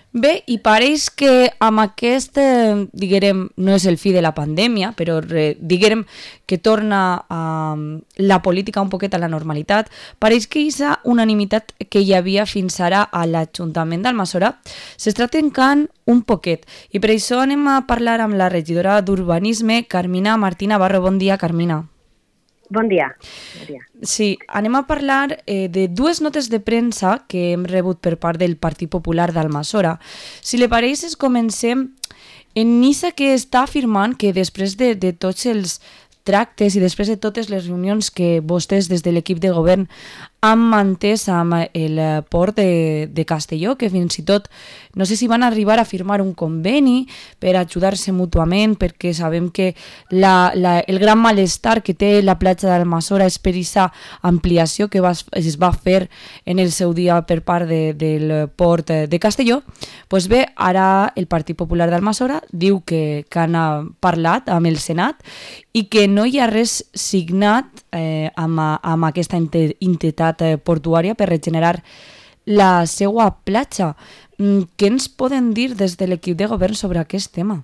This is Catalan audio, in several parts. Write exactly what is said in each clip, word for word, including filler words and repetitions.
Bé, i pareix que amb aquest, eh, diguem, no és el fi de la pandèmia, però re, diguem que torna a la política un poquet a la normalitat, pareix que aquesta unanimitat que hi havia fins ara a l'Ajuntament d'Almassora s'està trencant un poquet. I per això anem a parlar amb la regidora d'Urbanisme, Carmina Martín Navarro. Bon dia, Carmina. Bon dia. Bon dia. Sí, anem a parlar eh, de dues notes de premsa que hem rebut per part del Partit Popular d'Almassora. Si li pareix, comencem en Nissa, que està afirmant que després de, de tots els tractes i després de totes les reunions que vostès des de l'equip de govern han mantès amb el port de, de Castelló, que fins i tot no sé si van arribar a firmar un conveni per ajudar-se mútuament, perquè sabem que la, la, el gran malestar que té la platja d'Almassora és per aquesta ampliació que va, es va fer en el seu dia per part de, del port de Castelló. Pues bé, ara el Partit Popular d'Almassora diu que, que han parlat amb el Senat i que no hi ha res signat eh, amb, amb aquesta entitat portuària per regenerar la seva platja. Què ens poden dir des de l'equip de govern sobre aquest tema?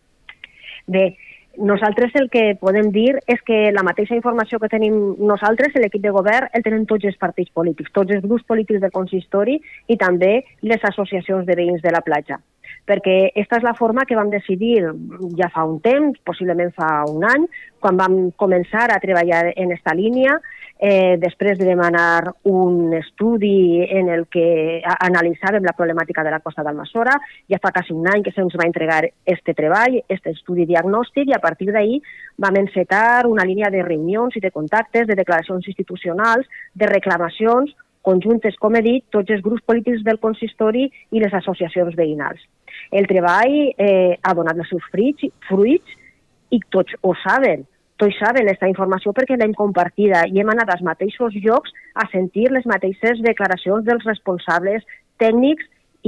Bé, nosaltres el que podem dir és que la mateixa informació que tenim nosaltres, l'equip de govern, el tenen tots els partits polítics, tots els grups polítics del consistori i també les associacions de veïns de la platja. Perquè aquesta és la forma que vam decidir ja fa un temps, possiblement fa un any, quan vam començar a treballar en aquesta línia, eh, després de demanar un estudi en el que analitzàvem la problemàtica de la costa d'Almassora. Ja fa quasi un any que se'ns va entregar este treball, este estudi diagnòstic, i a partir d'ahir vam encetar una línia de reunions i de contactes, de declaracions institucionals, de reclamacions conjuntes, com he dit, tots els grups polítics del consistori i les associacions veïnals. El treball eh, ha donat els seus fruits, fruits i tots ho saben. Tots saben aquesta informació perquè l'hem compartida i hem anat als mateixos llocs a sentir les mateixes declaracions dels responsables tècnics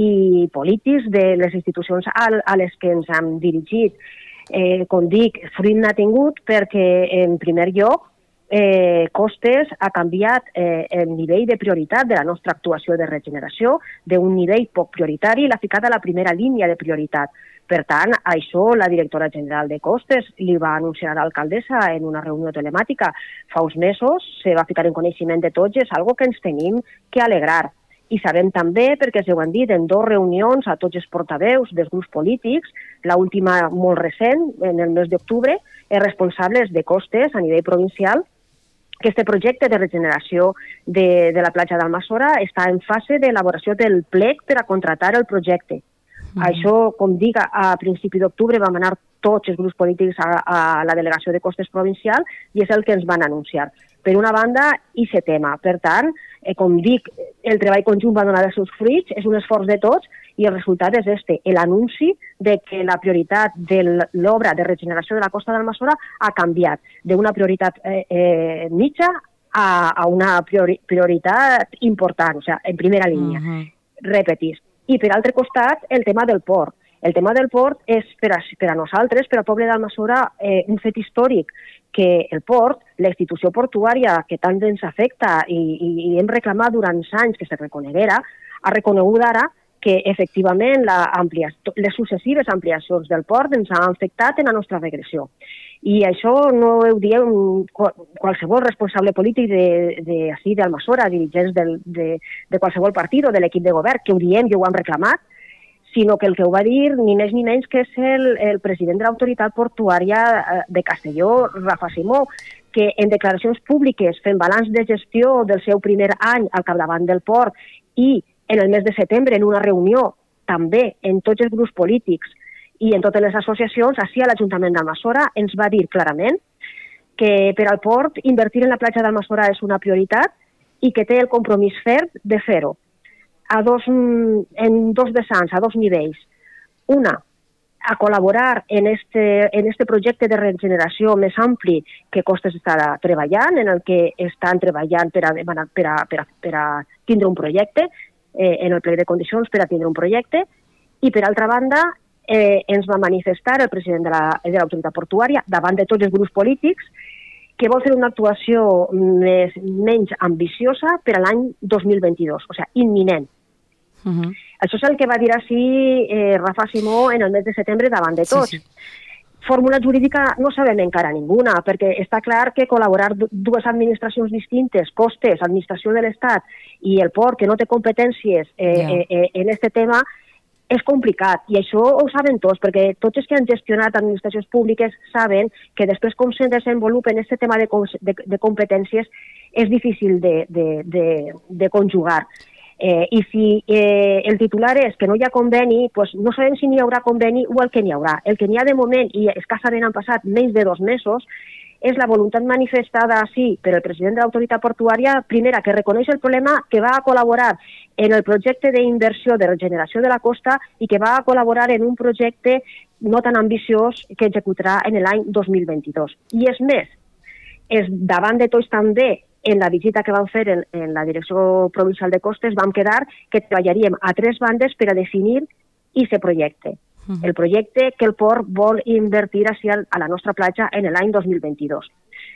i polítics de les institucions a les que ens hem dirigit. Eh, com dic, fruit n'ha tingut perquè, en primer lloc, Eh, Costes ha canviat eh, el nivell de prioritat de la nostra actuació de regeneració d'un nivell poc prioritari i l'ha ficat a la primera línia de prioritat. Per tant, això la directora general de Costes li va anunciar a l'alcaldessa en una reunió telemàtica fa uns mesos, se va ficar en coneixement de tots, és algo que ens tenim que alegrar. I sabem també, perquè s'ho han dit en dues reunions a tots els portaveus dels grups polítics, l'última molt recent, en el mes d'octubre, els responsables de Costes a nivell provincial, que este projecte de regeneració de, de la platja d'Almassora està en fase d'elaboració del plec per a contratar el projecte. Mm. Això, com dic, a principi d'octubre vam anar tots els grups polítics a, a la delegació de Costes provincial i és el que ens van anunciar. Per una banda, i aquest tema. Per tant, eh, com dic, el treball conjunt va donar els seus fruits, és un esforç de tots i el resultat és este, l'anunci de que la prioritat de l'obra de regeneració de la costa d'Almassora ha canviat d'una prioritat eh, eh, mitja a, a una priori, prioritat important, o sigui, en primera línia. Uh-huh. Repetís. I per altre costat, el tema del port. El tema del port és per a, per a nosaltres, per al poble d'Almassora, eh, un fet històric, que el port, la institució portuària que tant ens afecta i, i, i hem reclamat durant anys que se reconeguera, ha reconegut ara que efectivament la amplia, les successives ampliacions del port ens han afectat en la nostra regressió. I això no ho diem qualsevol responsable polític d'Almassora, dirigents del, de, de qualsevol partit o de l'equip de govern, que ho diem i ho hem reclamat, sinó que el que ho va dir ni més ni menys que és el, el president de l'autoritat portuària de Castelló, Rafa Simó, que en declaracions públiques fent balanç de gestió del seu primer any al capdavant del port i en el mes de setembre en una reunió també en tots els grups polítics i en totes les associacions, així a l'Ajuntament d'Almassora ens va dir clarament que per al port invertir en la platja d'Almassora és una prioritat i que té el compromís ferm de fer-ho a dos, en dos vessants, a dos nivells. Una, a col·laborar en este, en este projecte de regeneració més ampli que Costes està treballant, en el que estan treballant per a, per a, per a, per a tindre un projecte, eh, en el plec de condicions per a tindre un projecte, i per altra banda eh, ens va manifestar el president de l'autoritat la, portuària davant de tots els grups polítics que vol fer una actuació més, menys ambiciosa per a l'any dos mil vint-i-dos, o sigui, imminent. Uh-huh. Això és el que va dir així eh, Rafa Simó en el mes de setembre davant de tots. Sí, sí. Fórmula jurídica no sabem encara ninguna, perquè està clar que col·laborar dues administracions distintes, costes, administració de l'Estat i el port, que no té competències eh, yeah. eh, en aquest tema, és complicat. I això ho saben tots, perquè tots els que han gestionat administracions públiques saben que després com se desenvolupen aquest tema de, de, de competències és difícil de, de, de, de conjugar. Eh, I si eh, el titular és que no hi ha conveni, pues no sabem si n'hi haurà conveni o el que n'hi haurà. El que n'hi ha de moment, i escassament han passat menys de dos mesos, és la voluntat manifestada, sí, per el president de l'autoritat portuària, primera, que reconeix el problema, que va a col·laborar en el projecte d'inversió de regeneració de la costa i que va a col·laborar en un projecte no tan ambiciós que executarà en l'any dos mil vint-i-dos. I és més, és davant de tots també, en la visita que vam fer en, en la Direcció Provincial de Costes, vam quedar que treballaríem a tres bandes per a definir aquest projecte. Uh-huh. El projecte que el port vol invertir així a la nostra platja en l'any dos mil vint-i-dos.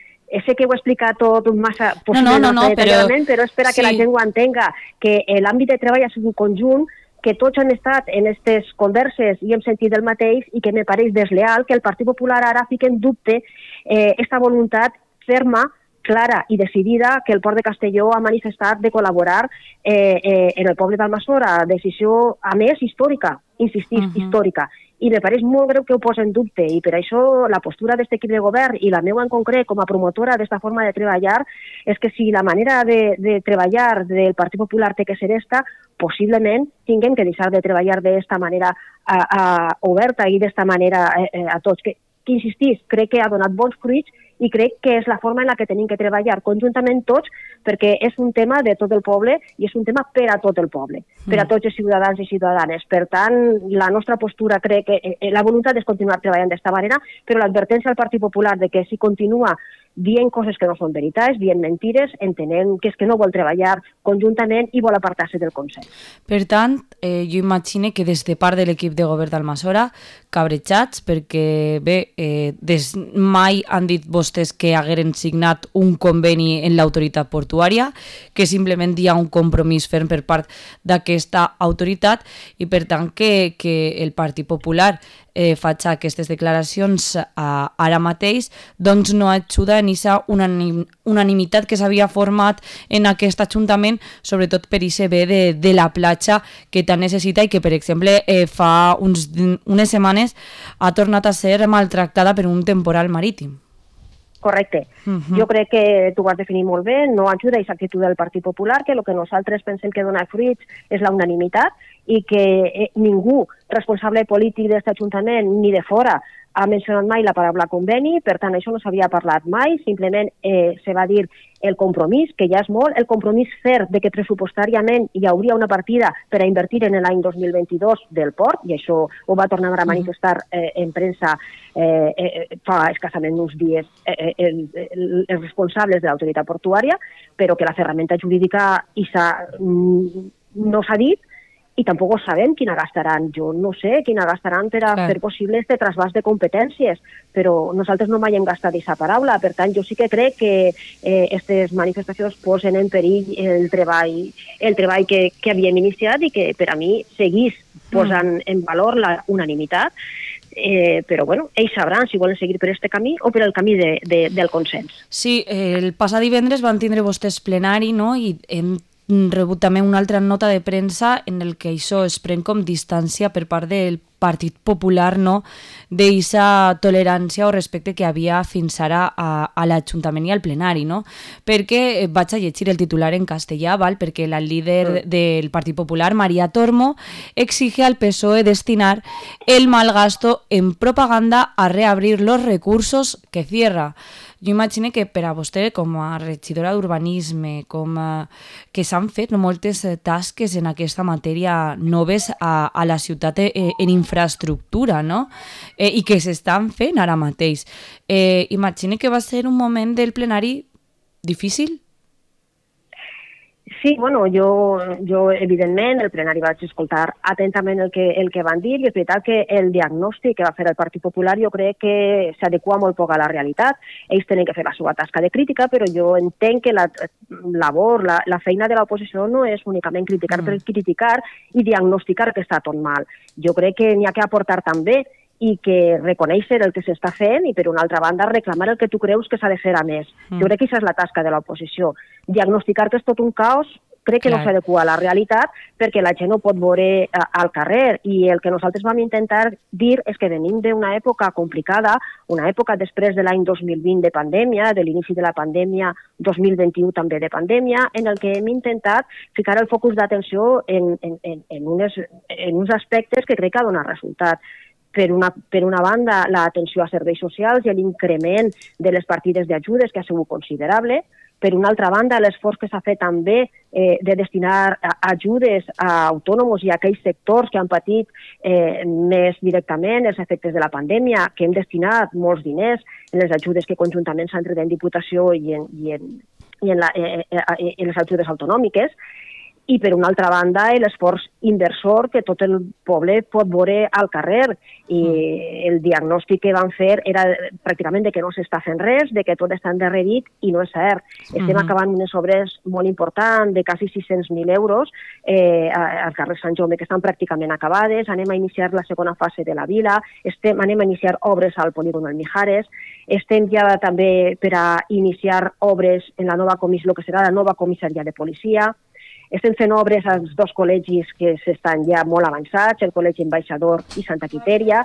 Sé que ho he explicat tot massa possiblement, no, no, no, no, però... però és per a que sí. la gent ho entenga, que l'àmbit de treball ha sigut un conjunt, que tots han estat en aquestes converses i hem sentit el mateix i que me pareix desleal que el Partit Popular ara fiqui en dubte aquesta eh, voluntat ferma, clara i decidida que el Port de Castelló ha manifestat de col·laborar eh, eh, en el poble d'Almassora. Decisió, a més, històrica, insistis, uh-huh. històrica. I me pareix molt greu que ho posa en dubte i per això la postura d'aquest equip de govern i la meva en concret com a promotora d'esta forma de treballar és que si la manera de, de treballar del Partit Popular té que ser esta, possiblement tinguem que deixar de treballar d'esta manera a, a, oberta i d'esta manera eh, a tots. Que, que insistís, crec que ha donat bons fruits i crec que és la forma en la que tenim que treballar conjuntament tots, perquè és un tema de tot el poble i és un tema per a tot el poble, per a tots els ciutadans i ciutadanes. Per tant, la nostra postura crec que eh, la voluntat és continuar treballant d'esta manera, però l'advertència al Partit Popular de que si continua dient coses que no són veritats, dient mentires, entenem que és que no vol treballar conjuntament i vol apartar-se del consens. Per tant, eh, jo imagino que des de part de l'equip de govern d'Almassora, cabrejats, perquè bé, eh, des mai han dit vostès que hagueren signat un conveni en l'autoritat portuària, que simplement hi ha un compromís ferm per part d'aquesta autoritat i per tant que, que el Partit Popular eh, faig aquestes declaracions eh, ara mateix, doncs no ajuda en aquesta unanim, unanimitat que s'havia format en aquest Ajuntament, sobretot per I C B de, de la platja que tant necessita i que, per exemple, eh, fa uns, unes setmanes ha tornat a ser maltractada per un temporal marítim. Correcte. Uh-huh. Jo crec que tu ho has definit molt bé, no ajuda aquesta actitud del Partit Popular, que el que nosaltres pensem que dona fruits és la unanimitat i que eh, ningú responsable polític d'aquest Ajuntament ni de fora ha mencionat mai la paraula conveni, per tant això no s'havia parlat mai, simplement eh, se va dir el compromís, que ja és molt, el compromís cert de que pressupostàriament hi hauria una partida per a invertir en l'any dos mil vint-i-dos del port, i això ho va tornar a manifestar eh, en premsa eh, eh, fa escassament uns dies eh, el, el, els responsables de l'autoritat portuària, però que la ferramenta jurídica isa, mm, no s'ha dit, i tampoc sabem quina gastaran. Jo no sé quina gastaran per a fer possible este trasbàs de competències, però nosaltres no mai hem gastat aquesta paraula. Per tant, jo sí que crec que aquestes eh, manifestacions posen en perill el treball, el treball que, que havíem iniciat i que per a mi seguís posant en valor la unanimitat. Eh, però bueno, ells sabran si volen seguir per este camí o per el camí de, de, del consens. Sí, el passat divendres van tindre vostès plenari, no?, i hem rebut també una altra nota de premsa en el que això es pren com distància per part del Partit Popular, no?, d'eixa tolerància o respecte que havia fins ara a, a l'Ajuntament i al plenari, no? Perquè vaig a llegir el titular en castellà, val? Perquè la líder del Partit Popular, María Tormo, exige al P S O E destinar el mal gasto en propaganda a reabrir los recursos que cierra. Jo imagino que per a vostè, com a regidora d'urbanisme, com a, que s'han fet no, moltes tasques en aquesta matèria noves a, a la ciutat eh, en infraestructura, no? Eh, i que s'estan fent ara mateix. Eh, imagino que va ser un moment del plenari difícil? Sí, bueno, jo, jo evidentment el plenari vaig escoltar atentament el que, el que van dir i és veritat que el diagnòstic que va fer el Partit Popular jo crec que s'adequa molt poc a la realitat. Ells tenen que fer la seva tasca de crítica, però jo entenc que la labor, la, la feina de l'oposició no és únicament criticar mm. per criticar i diagnosticar que està tot mal. Jo crec que n'hi ha que aportar també i que reconèixer el que s'està fent i, per una altra banda, reclamar el que tu creus que s'ha de fer a més. Mm. Jo crec que això és la tasca de l'oposició. Diagnosticar que és tot un caos crec que Clar. no s'adequa a la realitat perquè la gent no pot veure a, al carrer i el que nosaltres vam intentar dir és que venim d'una època complicada, una època després de l'any dos mil vint de pandèmia, de l'inici de la pandèmia, dos mil vint-i-u també de pandèmia, en el que hem intentat ficar el focus d'atenció en, en, en, en, unes, en uns aspectes que crec que ha donat resultat. Per una, per una banda, l'atenció a serveis socials i l'increment de les partides d'ajudes, que ha sigut considerable. Per una altra banda, l'esforç que s'ha fet també eh, de destinar ajudes a autònoms i a aquells sectors que han patit eh, més directament els efectes de la pandèmia, que hem destinat molts diners en les ajudes que conjuntament s'han tret en Diputació i en, i en, i en, la, eh, eh, en les ajudes autonòmiques. I, per una altra banda, l'esforç inversor que tot el poble pot veure al carrer. I el diagnòstic que van fer era pràcticament de que no s'està fent res, de que tot està endarrerit, i no és cert. Estem uh-huh. acabant unes obres molt importants, de quasi sis-cents mil euros, eh, al carrer Sant Jaume, que estan pràcticament acabades. Anem a iniciar la segona fase de la vila, estem, anem a iniciar obres al polígon del Mijares, estem ja també per a iniciar obres en la nova comissió, que serà la nova comissaria de policia. Estem fent obres als dos col·legis que estan ja molt avançats, el Col·legi Ambaixador i Santa Quiteria.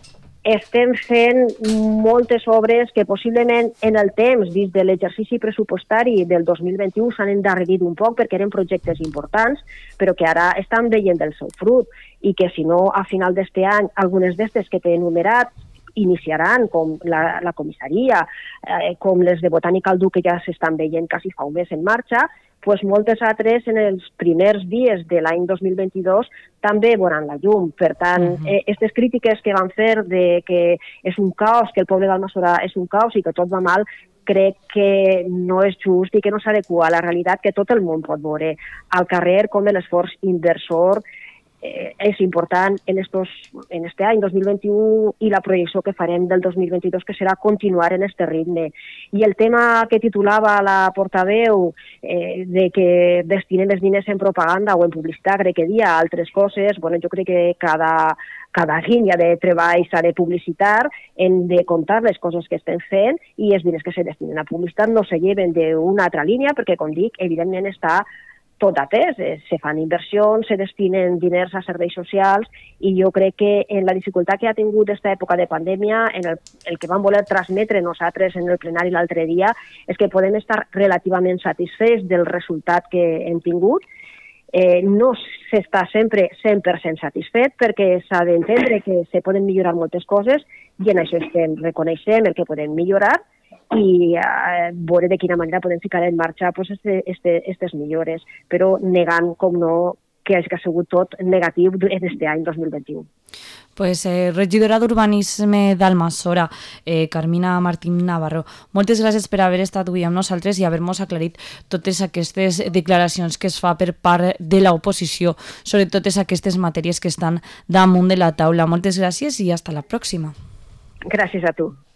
Estem fent moltes obres que possiblement en el temps, dins de l'exercici pressupostari del dos mil vint-i-u, s'han endarrerit un poc perquè eren projectes importants, però que ara estan veient el seu frut i que si no a final d'aquest any algunes d'estes que t'he enumerat iniciaran, com la, la comissaria, eh, com les de Botànica al Duc, que ja s'estan veient quasi fa un mes en marxa, pues moltes altres en els primers dies de l'any dos mil vint-i-dos també veuran la llum. Per tant, aquestes uh-huh. eh, crítiques que van fer de que és un caos, que el poble d'Almassora és un caos i que tot va mal, crec que no és just i que no s'adequa a la realitat que tot el món pot veure al carrer, com l'esforç inversor eh, és important en, estos, en este any dos mil vint-i-u i la projecció que farem del dos mil vint-i-dos, que serà continuar en este ritme. I el tema que titulava la portaveu eh, de que destinem els diners en propaganda o en publicitat, crec que dia altres coses, bueno, jo crec que cada, cada línia de treball s'ha de publicitar, hem de contar les coses que estem fent i els diners que se destinen a publicitat no se lleven d'una altra línia perquè, com dic, evidentment està tot atès, se fan inversions, se destinen diners a serveis socials i jo crec que en la dificultat que ha tingut aquesta època de pandèmia, en el, el que vam voler transmetre nosaltres en el plenari l'altre dia, és que podem estar relativament satisfets del resultat que hem tingut. Eh, no s'està sempre cent per cent satisfet perquè s'ha d'entendre que se poden millorar moltes coses i en això estem, reconeixem el que podem millorar i eh, veure de quina manera podem ficar en marxa pues, este, este, estes millores, però negant, com no, que hagi sigut tot negatiu en aquest any dos mil vint-i-u. Pues, eh, regidora d'Urbanisme d'Almassora, eh, Carmina Martín Navarro, moltes gràcies per haver estat avui amb nosaltres i haver-nos aclarit totes aquestes declaracions que es fa per part de l'oposició sobre totes aquestes matèries que estan damunt de la taula. Moltes gràcies i hasta la pròxima. Gràcies a tu.